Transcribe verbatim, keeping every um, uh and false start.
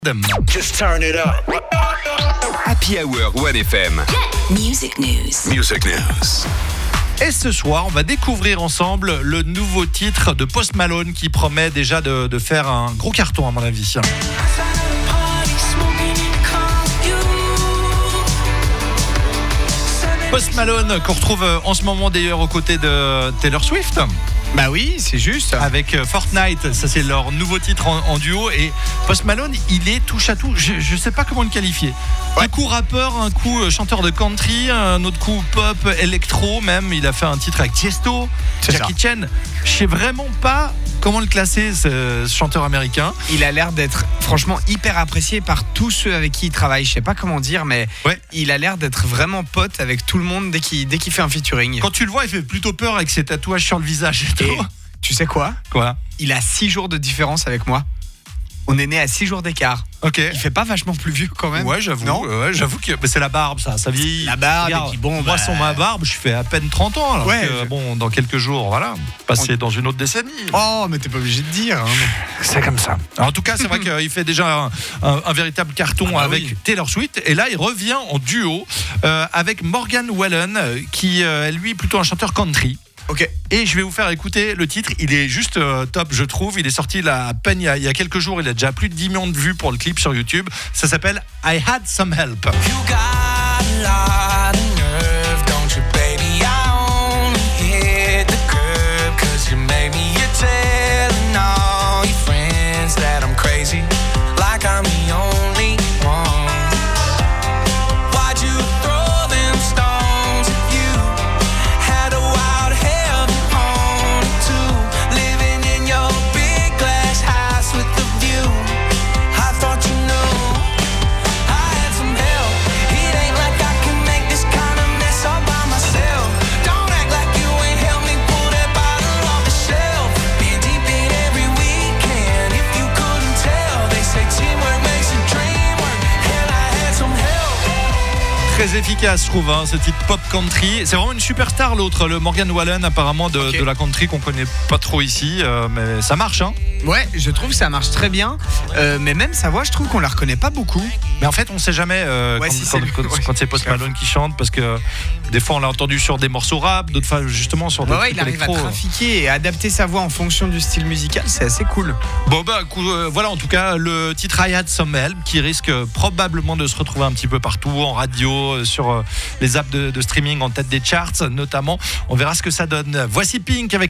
Just turn it up. Happy Hour one F M. Music News. Music News. Et ce soir, on va découvrir ensemble le nouveau titre de Post Malone qui promet déjà de, de faire un gros carton à mon avis. Post Malone qu'on retrouve en ce moment d'ailleurs aux côtés de Taylor Swift. Bah oui, c'est juste. Avec Fortnite, ça c'est leur nouveau titre en, en duo. Et Post Malone, il est touche à tout. Je, je sais pas comment le qualifier. Ouais. Un coup rappeur, un coup chanteur de country, un autre coup pop, électro même. Il a fait un titre avec Tiesto, c'est Jackie ça. Chan. Je sais vraiment pas comment le classer, ce, ce chanteur américain. Il a l'air d'être franchement hyper apprécié par tous ceux avec qui il travaille. Je sais pas comment dire, mais ouais. Il a l'air d'être vraiment pote avec tout le monde dès qu'il, dès qu'il fait un featuring. Quand tu le vois, il fait plutôt peur avec ses tatouages sur le visage et tout. Et tu sais quoi ? Quoi ? Il a six jours de différence avec moi. On est né à six jours d'écart. Ok. Il fait pas vachement plus vieux quand même. Ouais, j'avoue. Non ouais, j'avoue que mais c'est la barbe, ça. Ça vieillit. La barbe. Regarde, et puis bon, moi, bah... sans ma barbe, je fais à peine trente ans. Alors ouais. Que, je... Bon, dans quelques jours, voilà. Passer On... dans une autre décennie. Oh, mais t'es pas obligé de dire. Hein, c'est comme ça. Alors, en tout cas, c'est vrai qu'il fait déjà un, un, un véritable carton ah bah avec oui. Taylor Swift. Et là, il revient en duo euh, avec Morgan Wallen, qui euh, est lui plutôt un chanteur country. Ok. Et je vais vous faire écouter le titre. Il est juste euh, top, je trouve. Il est sorti là, à peine il y, a, il y a quelques jours. Il a déjà plus de dix millions de vues pour le clip sur YouTube. Ça s'appelle I Had Some Help. You got a lot of nerve, don't you, baby? I only hit the curb 'cause you made me. You're telling all your friends that I'm crazy, like I'm the only one. Très efficace, je trouve, hein, ce type pop country. C'est vraiment une superstar, l'autre, le Morgan Wallen, apparemment de, okay. de la country qu'on connaît pas trop ici, euh, mais ça marche, hein. Ouais, je trouve que ça marche très bien, euh, mais même sa voix, je trouve qu'on la reconnaît pas beaucoup. Mais en fait, on sait jamais euh, ouais, quand, si quand, c'est quand, quand, quand c'est Post Malone qui chante, parce que des fois on l'a entendu sur des morceaux rap, d'autres fois justement sur des ouais, trucs il arrive électro. à trafiquer et à adapter sa voix en fonction du style musical, c'est assez cool. Bon bah euh, voilà, en tout cas le titre I Had Some Help qui risque probablement de se retrouver un petit peu partout en radio, sur euh, les apps de, de streaming en tête des charts notamment. On verra ce que ça donne. Voici Pink avec